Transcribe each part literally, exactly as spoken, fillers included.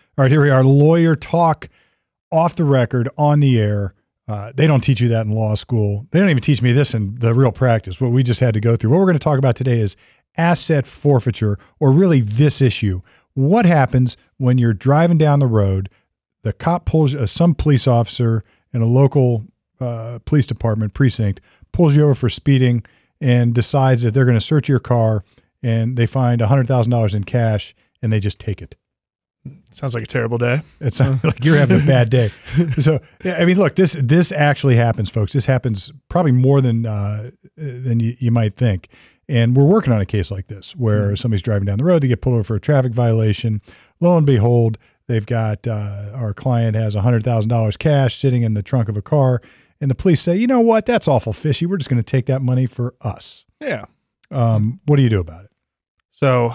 All right, here we are. Lawyer talk off the record, on the air. Uh, they don't teach you that in law school. They don't even teach me this in the real practice, what we just had to go through. What we're going to talk about today is asset forfeiture, or really this issue. What happens when you're driving down the road, the cop pulls, uh, some police officer in a local uh, police department precinct pulls you over for speeding and decides that they're going to search your car, and they find one hundred thousand dollars in cash, and they just take it. Sounds like a terrible day. It sounds like you're having a bad day. So, yeah, I mean, look, this this actually happens, folks. This happens probably more than uh, than you, you might think. And we're working on a case like this where mm. somebody's driving down the road, they get pulled over for a traffic violation. Lo and behold, they've got uh, our client has one hundred thousand dollars cash sitting in the trunk of a car. And the police say, you know what? That's awful fishy. We're just going to take that money for us. Yeah. Um, what do you do about it? So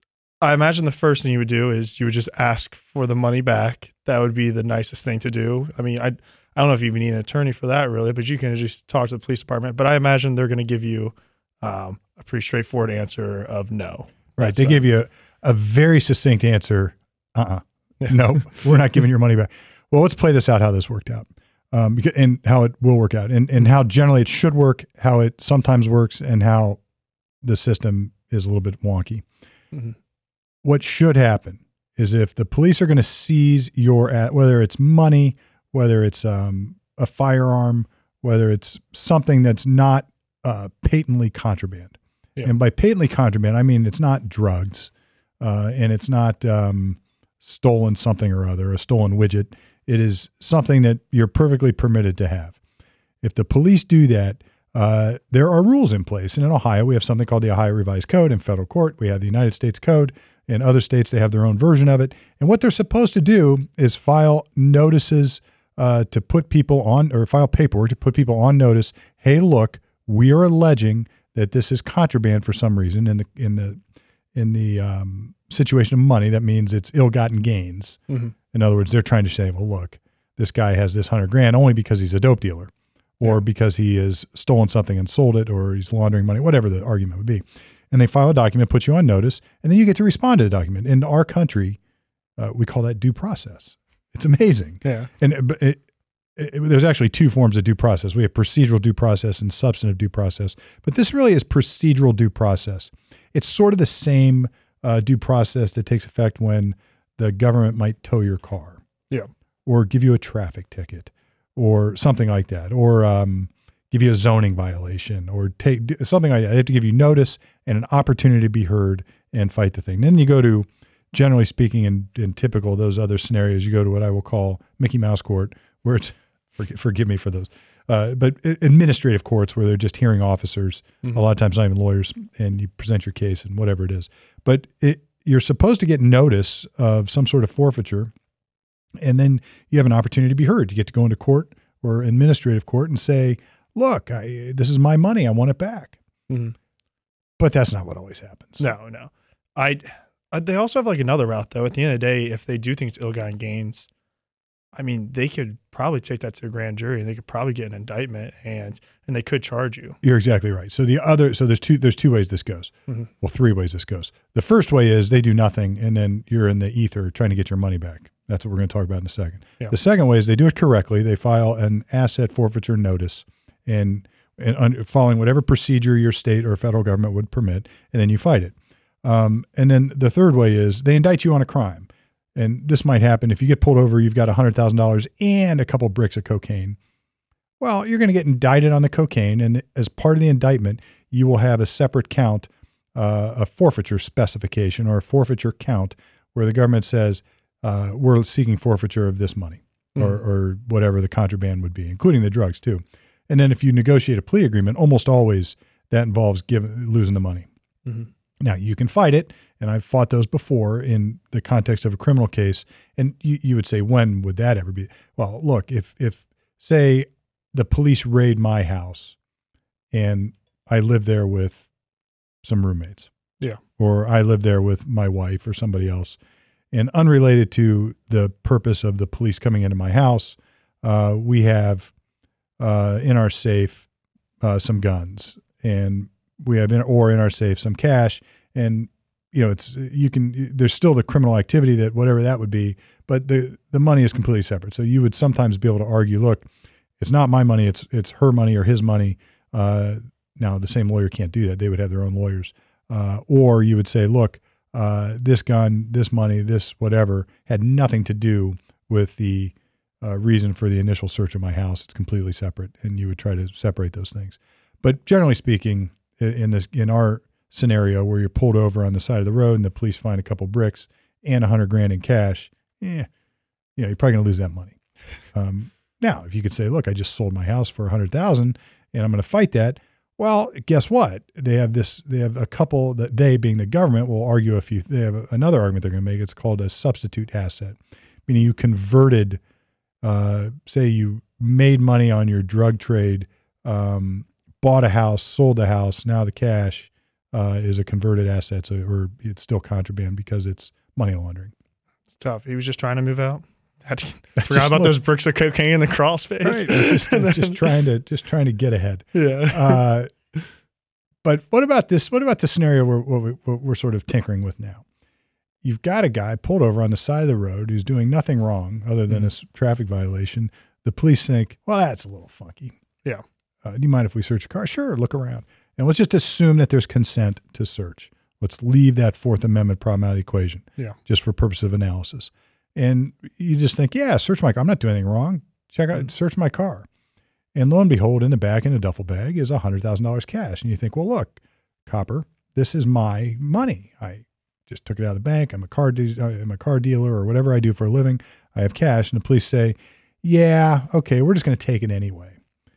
I imagine the first thing you would do is you would just ask for the money back. That would be the nicest thing to do. I mean, I I don't know if you even need an attorney for that really, but you can just talk to the police department. But I imagine they're going to give you um, a pretty straightforward answer of no. Right. That's they about give you a, a very succinct answer. Uh-uh. Yeah. No, we're not giving your money back. Well, let's play this out, how this worked out. Um, and how it will work out, and, and how generally it should work, how it sometimes works, and how the system is a little bit wonky. Mm-hmm. What should happen is if the police are going to seize your, at, whether it's money, whether it's um, a firearm, whether it's something that's not uh, patently contraband. Yeah. And by patently contraband, I mean it's not drugs, uh, and it's not um, stolen something or other, a stolen widget. It is something that you're perfectly permitted to have. If the police do that, uh, there are rules in place. And in Ohio, we have something called the Ohio Revised Code. In federal court, we have the United States Code. In other states, they have their own version of it. And what they're supposed to do is file notices uh, to put people on, or file paperwork to put people on notice. Hey, look, we are alleging that this is contraband for some reason. In the in the in the um, situation of money, that means it's ill-gotten gains. Mm-hmm. In other words, they're trying to say, well, look, this guy has this hundred grand only because he's a dope dealer, or yeah. because he has stolen something and sold it, or he's laundering money, whatever the argument would be. And they file a document, put you on notice, and then you get to respond to the document. In our country, uh, we call that due process. It's amazing. Yeah. And it, it, it, there's actually two forms of due process. We have procedural due process and substantive due process, but this really is procedural due process. It's sort of the same uh, due process that takes effect when the government might tow your car, yeah, or give you a traffic ticket, or something like that, or um, give you a zoning violation, or take something like that. They have to give you notice and an opportunity to be heard and fight the thing. Then you go to, generally speaking, in, in typical those other scenarios, you go to what I will call Mickey Mouse court, where it's forgive, forgive me for those, uh, but administrative courts where they're just hearing officers. Mm-hmm. A lot of times not even lawyers, and you present your case and whatever it is. But it. You're supposed to get notice of some sort of forfeiture, and then you have an opportunity to be heard. You get to go into court or administrative court and say, look, I, this is my money. I want it back. Mm-hmm. But that's not what always happens. No, no. I, I, they also have like another route, though. At the end of the day, if they do think it's ill-gotten gains, I mean, they could probably take that to a grand jury, and they could probably get an indictment, and and they could charge you. You're exactly right. So the other, so there's two, there's two ways this goes. Mm-hmm. Well, three ways this goes. The first way is they do nothing, and then you're in the ether trying to get your money back. That's what we're going to talk about in a second. Yeah. The second way is they do it correctly. They file an asset forfeiture notice, and and un, following whatever procedure your state or federal government would permit, and then you fight it. Um, and then the third way is they indict you on a crime. And this might happen if you get pulled over, you've got one hundred thousand dollars and a couple bricks of cocaine. Well, you're going to get indicted on the cocaine. And as part of the indictment, you will have a separate count, uh, a forfeiture specification or a forfeiture count where the government says, uh, we're seeking forfeiture of this money mm-hmm. or, or whatever the contraband would be, including the drugs too. And then if you negotiate a plea agreement, almost always that involves giving, losing the money. Mm-hmm. Now, you can fight it, and I've fought those before in the context of a criminal case, and you, you would say, when would that ever be? Well, look, if, if say, the police raid my house, and I live there with some roommates, yeah, or I live there with my wife or somebody else, and unrelated to the purpose of the police coming into my house, uh, we have uh, in our safe uh, some guns, and we have in, or in our safe some cash, and you know, it's, you can, there's still the criminal activity that whatever that would be, but the, the money is completely separate. So you would sometimes be able to argue, look, it's not my money. It's, it's her money or his money. Uh, now the same lawyer can't do that. They would have their own lawyers. Uh, or you would say, look, uh, this gun, this money, this whatever had nothing to do with the uh, reason for the initial search of my house. It's completely separate. And you would try to separate those things. But generally speaking, in this, in our scenario where you're pulled over on the side of the road and the police find a couple bricks and a hundred grand in cash, yeah, you know, you're probably going to lose that money. Um, now, if you could say, look, I just sold my house for a hundred thousand and I'm going to fight that. Well, guess what? They have this, they have a couple that they being the government will argue a few, they have another argument they're going to make. It's called a substitute asset, meaning you converted, uh, say you made money on your drug trade, um, bought a house, sold the house. Now the cash uh, is a converted asset, so, or it's still contraband because it's money laundering. It's tough. He was just trying to move out. Had to, forgot about look, those bricks of cocaine in the crawl space. Right. Just, then, just trying to just trying to get ahead. Yeah. uh, but what about this? What about the scenario we're, what we're sort of tinkering with now? You've got a guy pulled over on the side of the road who's doing nothing wrong other than mm-hmm. a traffic violation. The police think, well, that's a little funky. Yeah. Uh, do you mind if we search a car? Sure, look around. And let's just assume that there's consent to search. Let's leave that Fourth Amendment problem out of the equation, yeah, just for purpose of analysis. And you just think, yeah, search my car. I'm not doing anything wrong. Check out, search my car. And lo and behold, in the back in a duffel bag is one hundred thousand dollars cash. And you think, well, look, copper, this is my money. I just took it out of the bank. I'm a car, de- I'm a car dealer or whatever I do for a living. I have cash. And the police say, yeah, okay, we're just going to take it anyway.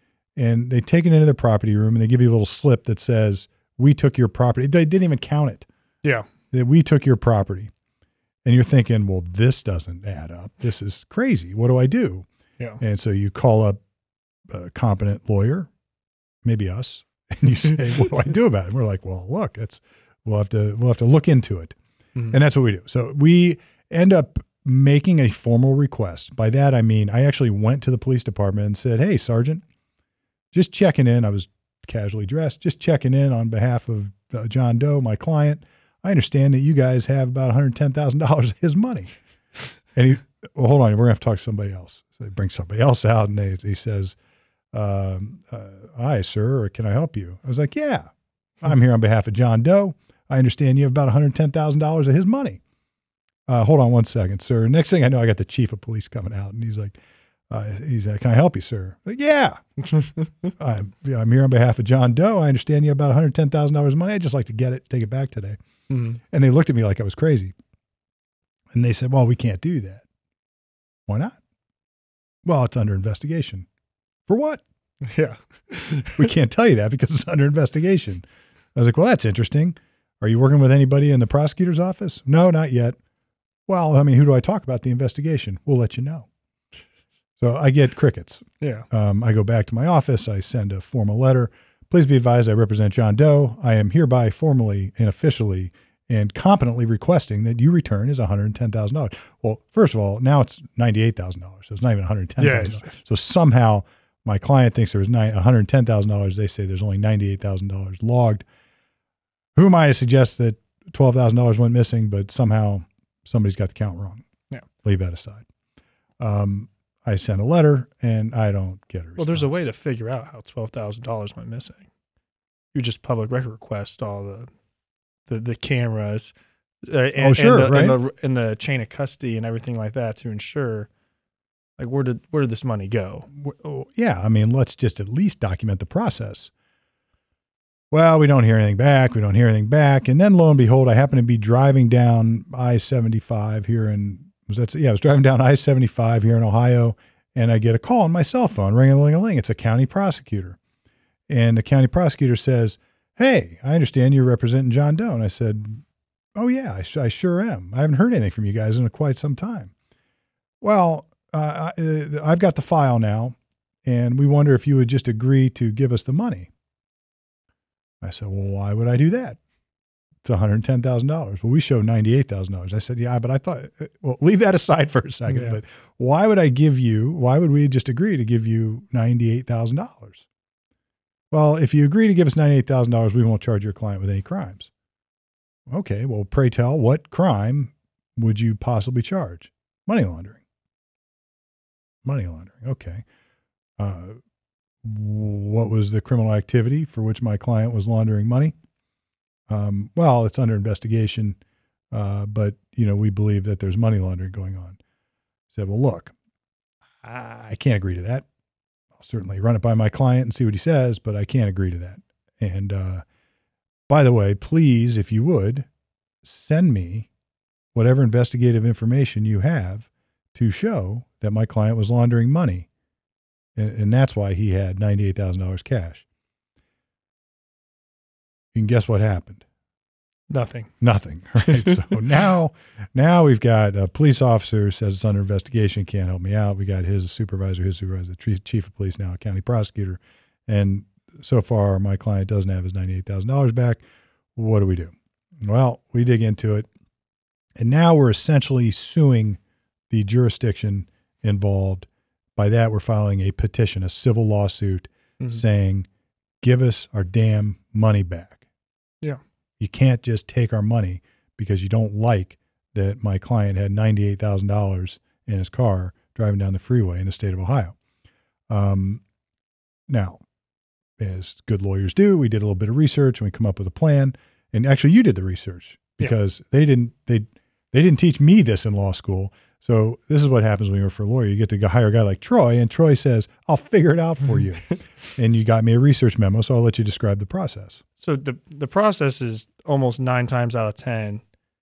And they take it into the property room and they give you a little slip that says, we took your property. They didn't even count it. Yeah. That we took your property. And you're thinking, well, this doesn't add up. This is crazy. What do I do? Yeah. And so you call up a competent lawyer, maybe us, and you say, what do I do about it? And we're like, well, look, it's, we'll have to, we'll have to look into it. Mm-hmm. And that's what we do. So we end up making a formal request. By that, I mean, I actually went to the police department and said, hey, Sergeant, just checking in. I was casually dressed, just checking in on behalf of uh, John Doe, my client. I understand that you guys have about one hundred ten thousand dollars of his money. And he, well, hold on, we're going to have to talk to somebody else. So they bring somebody else out and they, he says, um, uh, hi, sir, or can I help you? I was like, yeah, I'm here on behalf of John Doe. I understand you have about one hundred ten thousand dollars of his money. Uh, hold on one second, sir. Next thing I know, I got the chief of police coming out and he's like, uh, he's like, can I help you, sir? Like, yeah, I'm, I'm here on behalf of John Doe. I understand you have about one hundred ten thousand dollars of money. I'd just like to get it, take it back today. Mm-hmm. And they looked at me like I was crazy. And they said, well, we can't do that. Why not? Well, it's under investigation. For what? Yeah. We can't tell you that because it's under investigation. I was like, well, that's interesting. Are you working with anybody in the prosecutor's office? No, not yet. Well, I mean, who do I talk about the investigation? We'll let you know. So I get crickets. Yeah. Um, I go back to my office. I send a formal letter. Please be advised, I represent John Doe. I am hereby formally and officially and competently requesting that you return his one hundred ten thousand dollars. Well, first of all, now it's ninety-eight thousand dollars. So it's not even one hundred ten thousand dollars. Yeah, so somehow my client thinks there was one hundred ten thousand dollars. They say there's only ninety-eight thousand dollars logged. Who am I to suggest that twelve thousand dollars went missing, but somehow somebody's got the count wrong? Yeah. Leave that aside. Um, I sent a letter and I don't get a response. Well, there's a way to figure out how twelve thousand dollars went missing. You just public record request all the the, the cameras uh, and, oh, sure, and, the, right? and, the, and the chain of custody and everything like that to ensure, like, where did where did this money go? Well, yeah, I mean, let's just at least document the process. Well, we don't hear anything back. We don't hear anything back. And then lo and behold, I happen to be driving down I seventy-five here in Was that, yeah, I was driving down I seventy-five here in Ohio, and I get a call on my cell phone, ring-a-ling-a-ling. It's a county prosecutor. And the county prosecutor says, hey, I understand you're representing John Doe. And I said, oh, yeah, I, sh- I sure am. I haven't heard anything from you guys in quite some time. Well, uh, I, I've got the file now, and we wonder if you would just agree to give us the money. I said, well, why would I do that? It's one hundred ten thousand dollars. Well, we show ninety-eight thousand dollars. I said, yeah, but I thought, well, leave that aside for a second. Yeah. But why would I give you, why would we just agree to give you ninety-eight thousand dollars? Well, if you agree to give us ninety-eight thousand dollars, we won't charge your client with any crimes. Okay, well, pray tell, what crime would you possibly charge? Money laundering. Money laundering. Okay. Uh, what was the criminal activity for which my client was laundering money? Um, well, it's under investigation, uh, but you know we believe that there's money laundering going on. I said, well, look, I can't agree to that. I'll certainly run it by my client and see what he says, but I can't agree to that. And uh, by the way, please, if you would, send me whatever investigative information you have to show that my client was laundering money. And, and that's why he had ninety-eight thousand dollars cash. You can guess what happened? Nothing. Nothing. Right. So now, now we've got a police officer says it's under investigation, can't help me out. We got his supervisor, his supervisor, the chief of police, now a county prosecutor. And so far, my client doesn't have his ninety-eight thousand dollars back. What do we do? Well, we dig into it. And now we're essentially suing the jurisdiction involved. By that, we're filing a petition, a civil lawsuit, mm-hmm. saying, give us our damn money back. Yeah. You can't just take our money because you don't like that my client had ninety-eight thousand dollars in his car driving down the freeway in the state of Ohio. Um, now, as good lawyers do, we did a little bit of research and we come up with a plan. And actually, you did the research because yeah. they didn't they they didn't teach me this in law school. So this is what happens when you're for a lawyer. You get to hire a guy like Troy, and Troy says, I'll figure it out for you. And you got me a research memo, so I'll let you describe the process. So the the process is almost nine times out of ten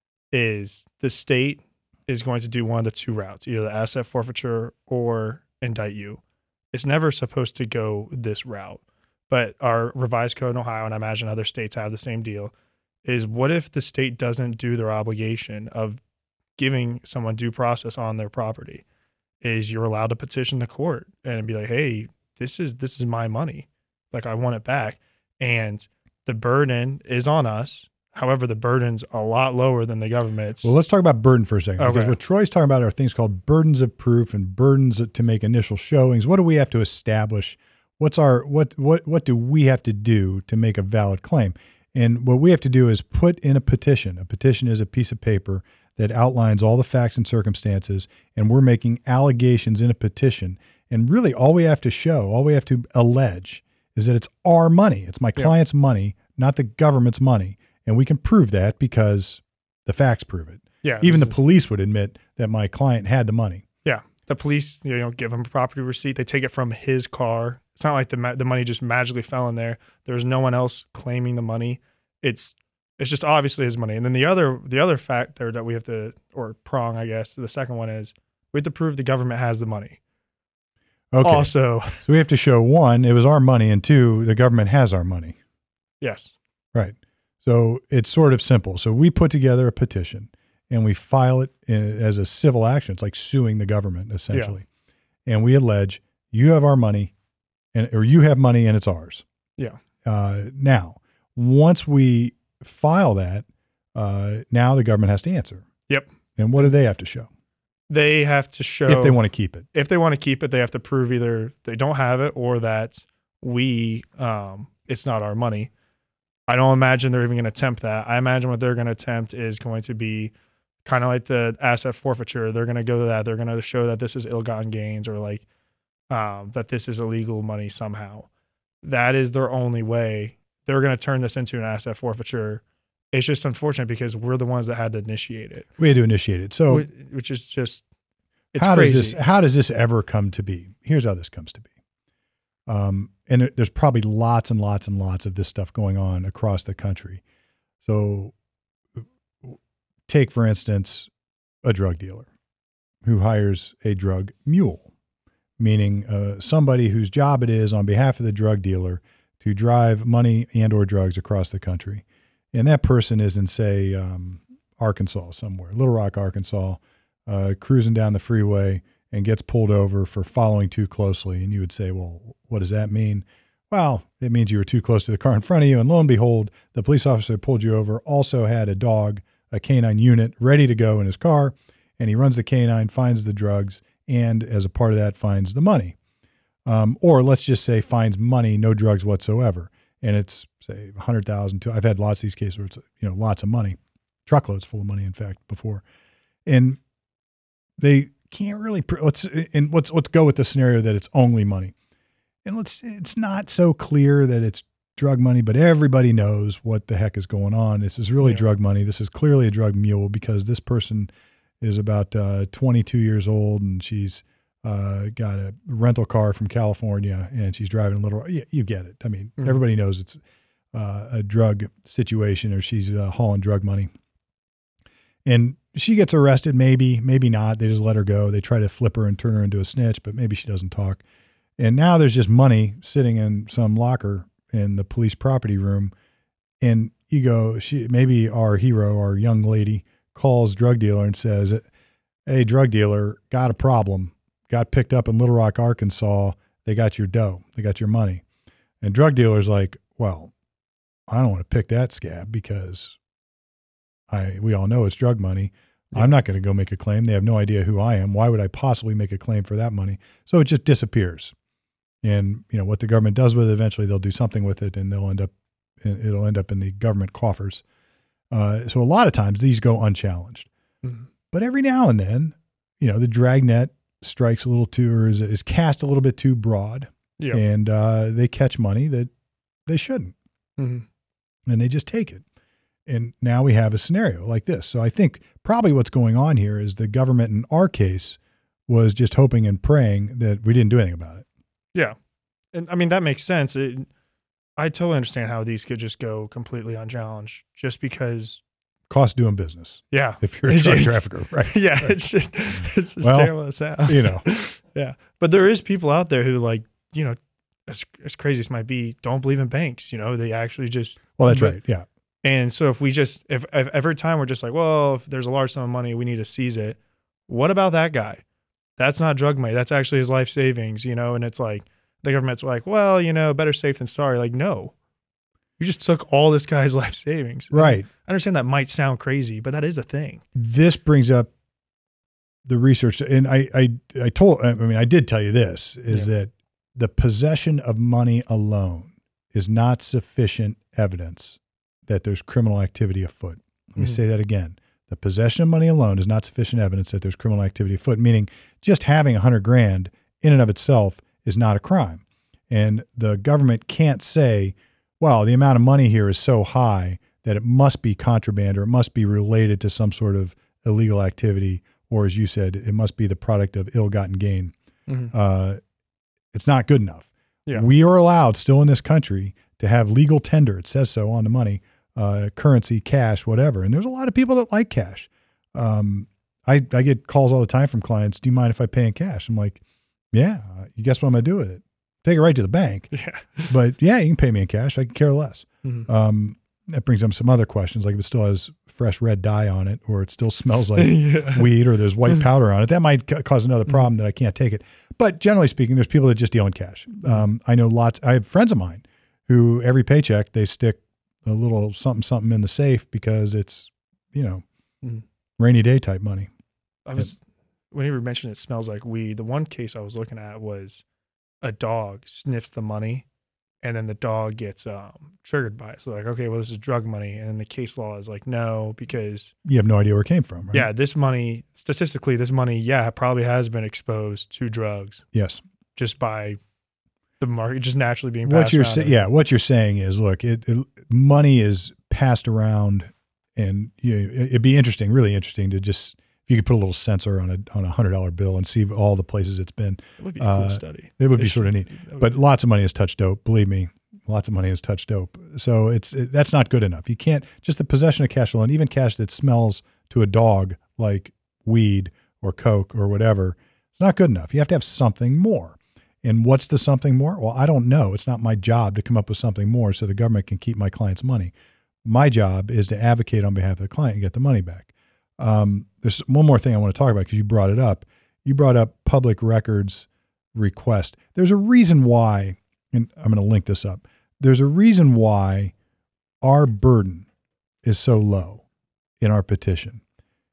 is the state is going to do one of the two routes, either the asset forfeiture or indict you. It's never supposed to go this route. But our revised code in Ohio, and I imagine other states have the same deal, is what if the state doesn't do their obligation of giving someone due process on their property? Is you're allowed to petition the court and be like, hey, this is this is my money. Like, I want it back. And the burden is on us. However, the burden's a lot lower than the government's. Well, let's talk about burden for a second. Okay. Because what Troy's talking about are things called burdens of proof and burdens to make initial showings. What do we have to establish? What's our what what what do we have to do to make a valid claim? And what we have to do is put in a petition. A petition is a piece of paper that outlines all the facts and circumstances, and we're making allegations in a petition. And really all we have to show, all we have to allege is that it's our money. It's my client's yeah. money, not the government's money. And we can prove that because the facts prove it. Yeah. Even the police would admit that my client had the money. Yeah. The police, you know, give him a property receipt. They take it from his car. It's not like the ma- the money just magically fell in there. There's no one else claiming the money. It's it's just obviously his money. And then the other the other factor that we have to, or prong, I guess, the second one is we have to prove the government has the money. Okay. Also, so we have to show, one, it was our money, and two, the government has our money. Yes. Right. So it's sort of simple. So we put together a petition and we file it in, as a civil action. It's like suing the government, essentially. Yeah. And we allege you have our money, and or you have money and it's ours. Yeah. Uh, now, once we file that, uh, now the government has to answer. Yep. And what do they have to show? They have to show, if they want to keep it. If they want to keep it, they have to prove either they don't have it or that we, um, it's not our money. I don't imagine they're even going to attempt that. I imagine what they're going to attempt is going to be kind of like the asset forfeiture. They're going to go to that. They're going to show that this is ill-gotten gains, or like um, that this is illegal money somehow. That is their only way. They're going to turn this into an asset forfeiture. It's just unfortunate because we're the ones that had to initiate it. We had to initiate it. So, which is just, it's how crazy. Does this, how does this ever come to be? Here's how this comes to be. Um, and it, there's probably lots and lots and lots of this stuff going on across the country. So take, for instance, a drug dealer who hires a drug mule, meaning uh, somebody whose job it is on behalf of the drug dealer to drive money and or drugs across the country. And that person is in, say, um, Arkansas somewhere, Little Rock, Arkansas, uh, cruising down the freeway and gets pulled over for following too closely. And you would say, well, what does that mean? Well, it means you were too close to the car in front of you. And lo and behold, the police officer that pulled you over also had a dog, a canine unit ready to go in his car. And he runs the canine, finds the drugs, and as a part of that, finds the money. Um, or let's just say finds money, no drugs whatsoever. And it's, say, one hundred thousand dollars. I've had lots of these cases where it's, you know, lots of money. truckloads full of money, in fact, before. And they can't really, let's, and let's, let's go with the scenario that it's only money. And let's, it's not so clear that it's drug money, but everybody knows what the heck is going on. This is really Yeah. drug money. This is clearly a drug mule because this person is about uh, twenty-two years old and she's uh, got a rental car from California and she's driving a little, you, you get it. I mean, Mhm. everybody knows it's uh, a drug situation or she's uh, hauling drug money. And she gets arrested, maybe, maybe not. They just let her go. They try to flip her and turn her into a snitch, but maybe she doesn't talk. And now there's just money sitting in some locker in the police property room. And you go, she, maybe our hero, our young lady, calls drug dealer and says, hey, drug dealer, got a problem. Got picked up in Little Rock, Arkansas. They got your dough. They got your money. And drug dealer's like, well, I don't want to pick that scab because I we all know it's drug money. Yeah. I'm not going to go make a claim. They have no idea who I am. Why would I possibly make a claim for that money? So it just disappears. And you know what the government does with it, eventually they'll do something with it and they'll end up, it'll end up in the government coffers. Uh, so a lot of times these go unchallenged. Mhm. But every now and then, you know, the dragnet strikes a little too, or is, is cast a little bit too broad. Yeah. And uh, they catch money that they shouldn't. Mhm. And they just take it. And now we have a scenario like this. So I think probably what's going on here is the government in our case was just hoping and praying that we didn't do anything about it. Yeah. And I mean, that makes sense. It, I totally understand how these could just go completely unchallenged just because, Cost doing business yeah. if you're a drug trafficker, right? Yeah. Right. It's just, it's as Well, terrible as it sounds. You know, Yeah. But there is people out there who, like, you know, as, as crazy as it might be, don't believe in banks. You know, they actually just, well, that's but- right. Yeah. And so if we just, if, if every time we're just like, well, if there's a large sum of money, we need to seize it. What about that guy? That's not drug money. That's actually his life savings, you know? And it's like, the government's like, well, you know, better safe than sorry. Like, no, you just took all this guy's life savings. Right. I understand that might sound crazy, but that is a thing. This brings up the research. And I, I, I told, I mean, I did tell you this is Yeah. that the possession of money alone is not sufficient evidence that there's criminal activity afoot. Let me Mhm. say that again. The possession of money alone is not sufficient evidence that there's criminal activity afoot, meaning just having a hundred grand in and of itself is not a crime. And the government can't say, well, the amount of money here is so high that it must be contraband or it must be related to some sort of illegal activity. Or as you said, it must be the product of ill-gotten gain. Mhm. Uh, it's not good enough. Yeah. We are allowed still in this country to have legal tender. It says so on the money, uh, currency, cash, whatever. And there's a lot of people that like cash. Um, I, I get calls all the time from clients. Do you mind if I pay in cash? I'm like, yeah, uh, you guess what I'm going to do with it? Take it right to the bank. Yeah. But yeah, you can pay me in cash. I can care less. Mhm. Um, that brings up some other questions, like if it still has fresh red dye on it, or it still smells like Yeah. weed, or there's white powder on it. That might ca- cause another problem that I can't take it. But generally speaking, there's people that just deal in cash. Um, I know lots. I have friends of mine who every paycheck they stick a little something something in the safe because it's, you know, Mhm. rainy day type money. I was, when you mentioned it smells like weed, the one case I was looking at was a dog sniffs the money and then the dog gets um, triggered by it. So like, okay, well, this is drug money. And then the case law is like, no, because You have no idea where it came from, right? yeah, this money, statistically, this money, yeah, probably has been exposed to drugs Yes. just by the market, just naturally being What passed you're around. saying, yeah, what you're saying is, look, it, it money is passed around, and you know, it- it'd be interesting, really interesting, to just if you could put a little sensor on a on a hundred dollar bill and see all the places it's been. It would be a cool uh, study. It would be They sort of should- neat. that would But be- lots of money has touched dope. Believe me, lots of money has touched dope. So it's it, that's not good enough. You can't just the possession of cash alone, even cash that smells to a dog like weed or coke or whatever. It's not good enough. You have to have something more. And what's the something more? Well, I don't know. It's not my job to come up with something more so the government can keep my client's money. My job is to advocate on behalf of the client and get the money back. Um, there's one more thing I want to talk about because you brought it up. You brought up public records request. There's a reason why, and I'm going to link this up. There's a reason why our burden is so low in our petition.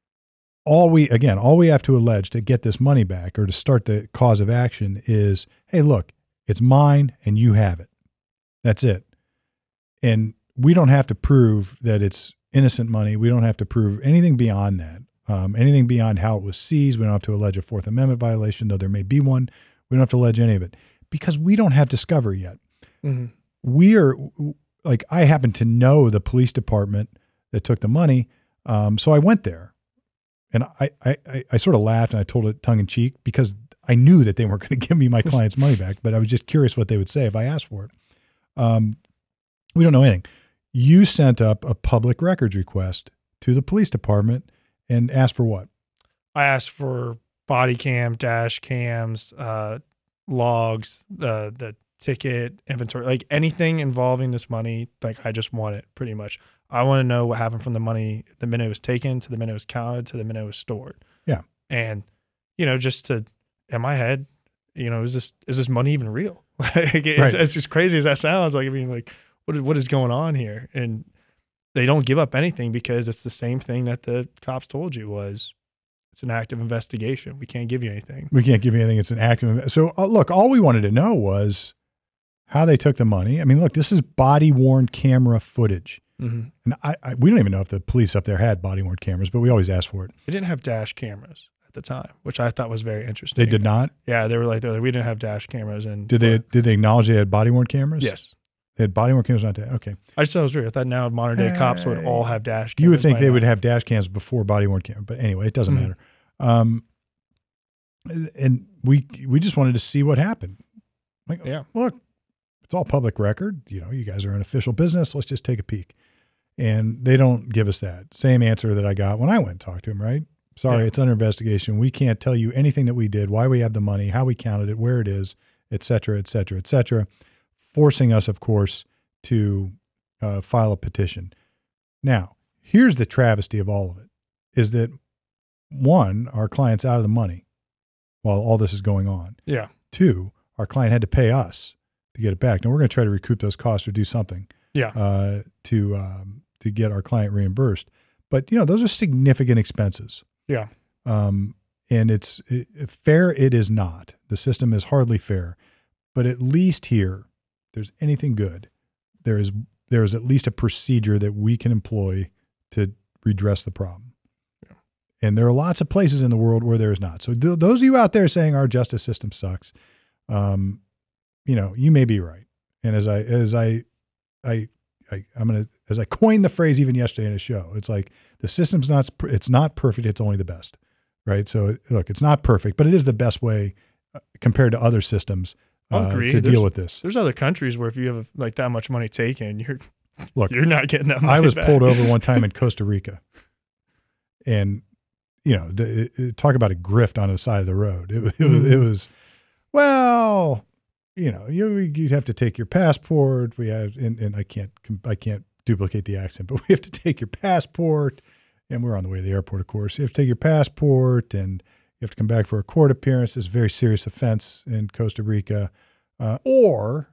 All we, again, all we have to allege to get this money back or to start the cause of action is, hey, look, it's mine and you have it. That's it. And we don't have to prove that it's innocent money. We don't have to prove anything beyond that. Um, anything beyond how it was seized. We don't have to allege a Fourth Amendment violation, though there may be one. We don't have to allege any of it because we don't have discovery yet. Mm-hmm. We are like, I happen to know the police department that took the money. Um, so I went there and I, I, I, I sort of laughed and I told it tongue in cheek because I knew that they weren't going to give me my client's money back, but I was just curious what they would say if I asked for it. Um, we don't know anything. You sent up a public records request to the police department and asked for what? I asked for body cam, dash cams, uh, logs, the the ticket, inventory, like anything involving this money. Like I just want it pretty much. I want to know what happened from the money the minute it was taken to the minute it was counted to the minute it was stored. Yeah. And, you know, just to, in my head, you know, is this, is this money even real? Like it's, right. it's as crazy as that sounds. Like, I mean, like what is, what is going on here? And they don't give up anything because it's the same thing that the cops told you was it's an active investigation. We can't give you anything. We can't give you anything. It's an active. So uh, look, all we wanted to know was how they took the money. I mean, look, this is body worn camera footage. Mm-hmm. And I, I, we don't even know if the police up there had body worn cameras, but we always asked for it. They didn't have dash cameras at the time, which I thought was very interesting. They did not? Yeah, they were like, they were like we didn't have dash cameras. And did they, did they acknowledge they had body worn cameras? Yes. They had body worn cameras on that. Okay. I just thought it was weird. I thought now modern day cops would all have dash cameras. You would think they now. would have dash cams before body worn cameras, but anyway, it doesn't Mm-hmm. matter. Um, and we, we just wanted to see what happened. Like, Yeah. Look, it's all public record. You know, you guys are an official business. Let's just take a peek. And they don't give us that same answer that I got when I went and talked to him, right? Sorry, Yeah. it's under investigation. We can't tell you anything that we did, why we have the money, how we counted it, where it is, et cetera, et cetera, et cetera, forcing us, of course, to uh, file a petition. Now, here's the travesty of all of it, is that one, our client's out of the money while all this is going on. Yeah. Two, our client had to pay us to get it back. Now, we're going to try to recoup those costs or do something Yeah. uh, to um, to get our client reimbursed. But, you know, those are significant expenses. Yeah. Um, and it's it, fair. It is not. The system is hardly fair. But at least here, if there's anything good, there is there is at least a procedure that we can employ to redress the problem. Yeah. And there are lots of places in the world where there is not. So th- those of you out there saying our justice system sucks, um, you know, you may be right. And as I as I I, I I'm gonna as I coined the phrase even yesterday in a show, it's like the system's not it's not perfect. It's only the best, right? So look, it's not perfect, but it is the best way uh, compared to other systems uh, I'll agree. to There's- deal with this. There's other countries where if you have like that much money taken, you're Look, you're not getting that money I was back. pulled over one time in Costa Rica, and you know, the, it, it, talk about a grift on the side of the road. It, it, was, it was well. You know, you you'd have to take your passport. We have, and, and I can't, I can't duplicate the accent, but we have to take your passport, and we're on the way to the airport, of course. You have to take your passport, and you have to come back for a court appearance. It's a very serious offense in Costa Rica, uh, or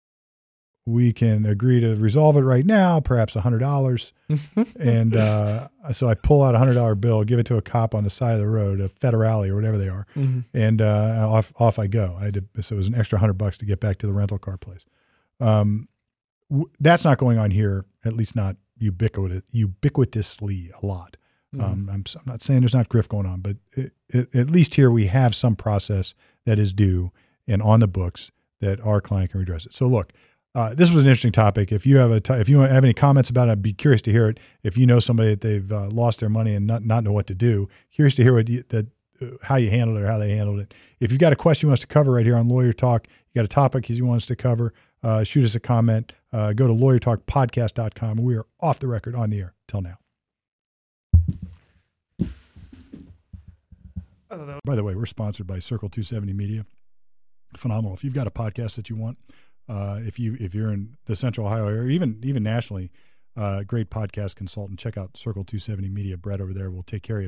we can agree to resolve it right now, perhaps a hundred dollars. And uh, so I pull out a hundred dollar bill, give it to a cop on the side of the road, a federale or whatever they are. Mm-hmm. And uh, off off I go. I had to, so it was an extra hundred bucks to get back to the rental car place. Um, w- that's not going on here, at least not ubiquitous, ubiquitously a lot. Mm-hmm. Um, I'm, I'm not saying there's not grift going on, but it, it, at least here we have some process that is due and on the books that our client can redress it. So look, uh, this was an interesting topic. If you have a t- if you have any comments about it, I'd be curious to hear it. If you know somebody that they've uh, lost their money and not, not know what to do, curious to hear what you, that uh, how you handled it or how they handled it. If you've got a question you want us to cover right here on Lawyer Talk, you got a topic you want us to cover, uh, shoot us a comment. Uh, go to lawyer talk podcast dot com. We are off the record on the air. Till now. By the way, we're sponsored by Circle two seventy Media. Phenomenal. If you've got a podcast that you want, uh, if you if you're in the Central Ohio area, or even even nationally, uh, great podcast consultant. Check out Circle two seventy Media. Brett over there will take care of you.